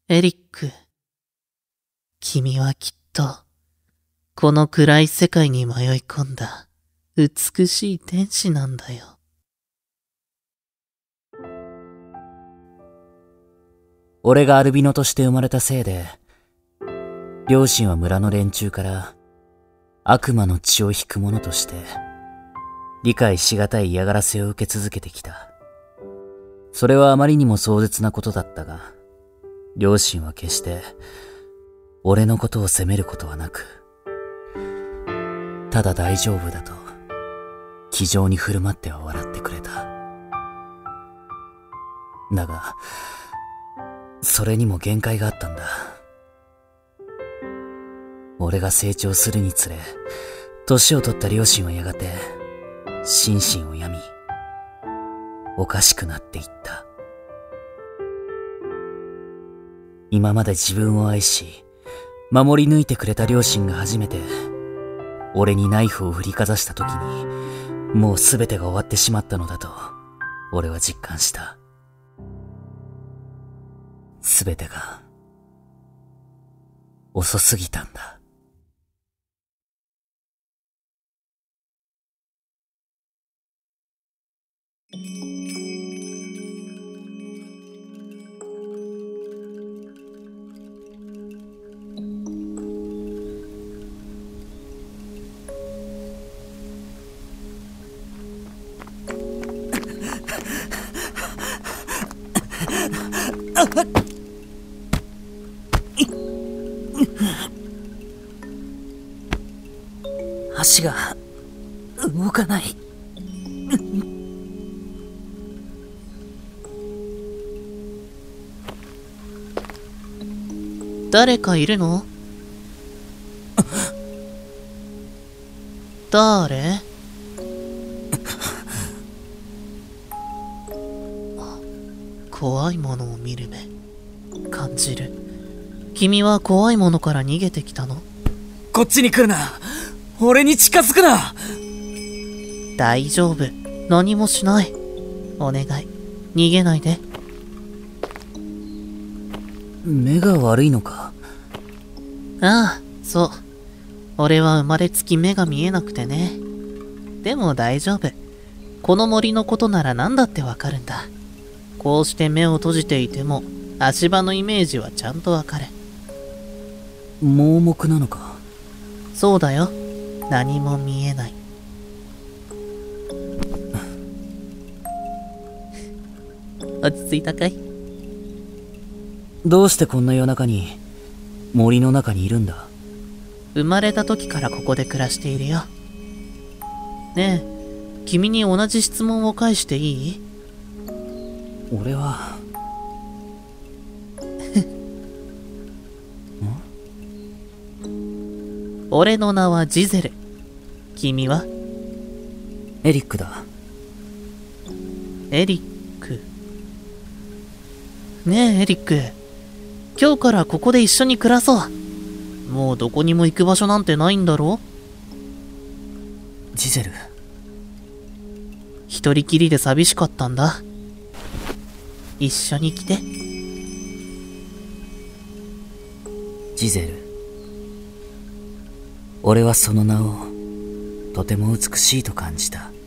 エリック、君はきっと、この暗い世界に迷い込んだ美しい天使なんだよ。 俺がアルビノとして生まれたせいで、両親は村の連中から悪魔の血を引く者として、理解しがたい嫌がらせを受け続けてきた。それはあまりにも壮絶なことだったが、両親は決して、俺のことを責めることはなく、ただ大丈夫だと、気丈に振る舞っては笑ってくれた。だが、それにも限界があったんだ。俺が成長するにつれ、年を取った両親はやがて、心身を病み、おかしくなっていった。今まで自分を愛し、守り抜いてくれた両親が初めて、俺にナイフを振りかざした時に、もう全てが終わってしまったのだと、俺は実感した。全てが、遅すぎたんだ。足が動かない。 誰かいるの？誰？怖いものを見る目、感じる。君は怖いものから逃げてきたの？ こっちに来るな。俺に近づくな。 大丈夫。何もしない。お願い。逃げないで。 目が悪いのか？ ああ、そう。俺は生まれつき目が見えなくてね。でも大丈夫。この森のことなら何だってわかるんだ。こうして目を閉じていても足場のイメージはちゃんとわかる。 盲目なのか？ そうだよ。何も見えない。落ち着いたかい？ どうしてこんな夜中に森の中にいるんだ？ 生まれた時からここで暮らしているよ。ねえ、君に同じ質問を返していい？ 俺は俺の名はジゼル。君は？ エリックだ。 エリック。ねえエリック、今日からここで一緒に暮らそう。もうどこにも行く場所なんてないんだろ？ ジゼル。 一人きりで寂しかったんだ。一緒に来て。 ジゼル。俺はその名をとても美しいと感じた。